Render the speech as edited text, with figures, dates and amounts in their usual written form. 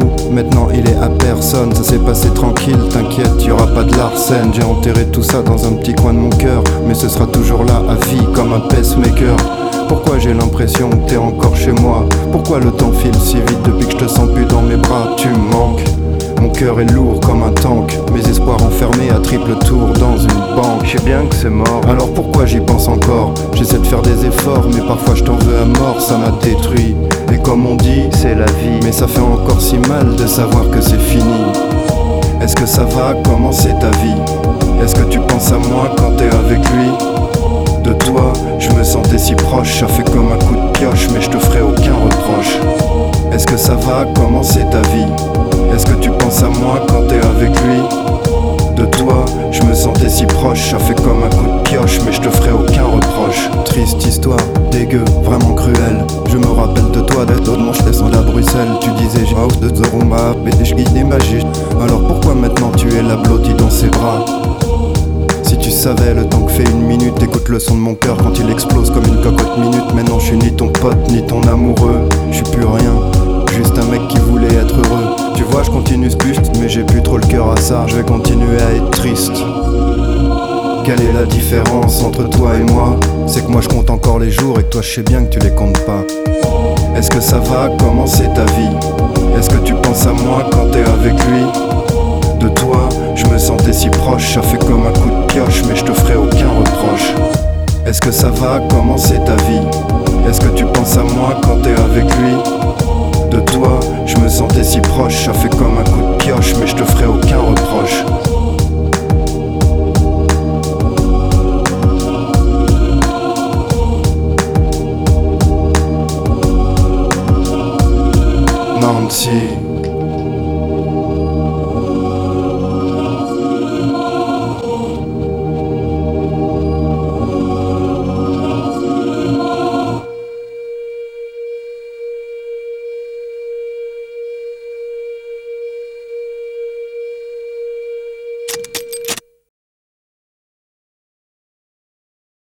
maintenant il est à personne. Ça s'est passé tranquille, t'inquiète, y'aura pas de l'arsène. J'ai enterré tout ça dans un petit coin de mon cœur, mais ce sera toujours là à vie comme un pacemaker. Pourquoi j'ai l'impression que t'es encore chez moi? Pourquoi le temps file si vite depuis que je te sens plus dans mes bras? Tu me manques. Mon cœur est lourd comme un tank, mes espoirs enfermés à triple tour dans une banque. Je sais bien que c'est mort, alors pourquoi j'y pense encore? J'essaie de faire des efforts, mais parfois je t'en veux à mort, ça m'a détruit. Et comme on dit, c'est la vie, mais ça fait encore si mal de savoir que c'est fini. Est-ce que ça va? Comment c'est ta vie? Est-ce que tu penses à moi quand t'es avec lui? De toi, je me sentais si proche, ça fait comme un coup de pioche, mais je te ferai aucun reproche. Est-ce que ça va? Comment c'est ta vie? Est-ce que tu penses à moi quand t'es avec lui? De toi, je me sentais si proche, ça fait comme un coup de pioche, mais je te ferai aucun reproche. Triste histoire, dégueu, vraiment cruelle. Je me rappelle de toi, d'être autrement, je descends à Bruxelles. Tu disais j'ai out de Zoroma, mais des ch'guilles des magiques. Alors pourquoi maintenant tu es là blottie dans ses bras? Si tu savais le temps que fait une minute, écoute le son de mon cœur quand il explose comme une cocotte minute. Maintenant je suis ni ton pote ni ton amoureux, je suis plus rien, juste un mec qui voulait être heureux. Tu vois je continue ce buste, mais j'ai plus trop le cœur à ça. Je vais continuer à être triste. Quelle est la différence entre toi et moi? C'est que moi je compte encore les jours et que toi je sais bien que tu les comptes pas. Est-ce que ça va? Comment c'est ta vie? Est-ce que tu penses à moi quand t'es avec lui? De toi, je me sentais si proche, ça fait comme un coup de pioche, mais je te ferai aucun reproche. Est-ce que ça va? Comment c'est ta vie? Est-ce que tu penses à moi quand t'es avec lui? De toi, je me sentais si proche, ça fait comme un coup de pioche, mais je te ferai aucun reproche. Nancy.